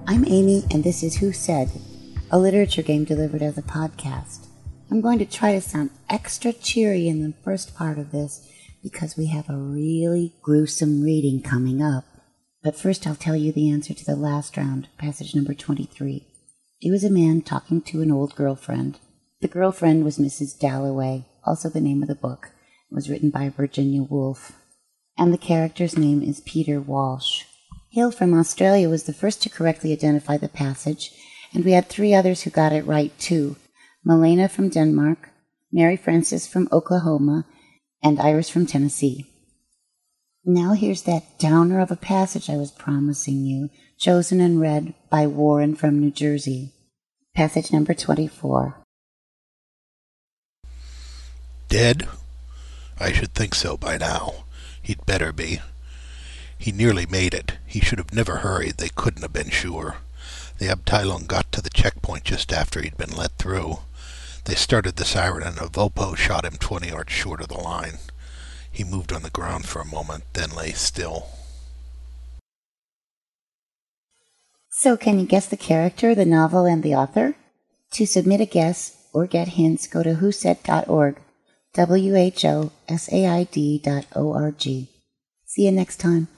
I'm Amy, and this is Who Said, a literature game delivered as a podcast. I'm going to try to sound extra cheery in the first part of this because we have a really gruesome reading coming up. But first I'll tell you the answer to the last round, passage number 23. It was a man talking to an old girlfriend. The girlfriend was Mrs. Dalloway, also the name of the book. It was written by Virginia Woolf. And the character's name is Peter Walsh. Hill from Australia was the first to correctly identify the passage, and we had 3 others who got it right too. Milena from Denmark, Mary Frances from Oklahoma, and Iris from Tennessee. Now here's that downer of a passage I was promising you, chosen and read by Warren from New Jersey. Passage number 24. Dead? I should think so by now. He'd better be. He nearly made it. He should have never hurried. They couldn't have been sure. The Abteilung got to the checkpoint just after he'd been let through. They started the siren and a Vopo shot him 20 yards short of the line. He moved on the ground for a moment, then lay still. So can you guess the character, the novel, and the author? To submit a guess or get hints, go to whosaid.org, whosaid.org. See you next time.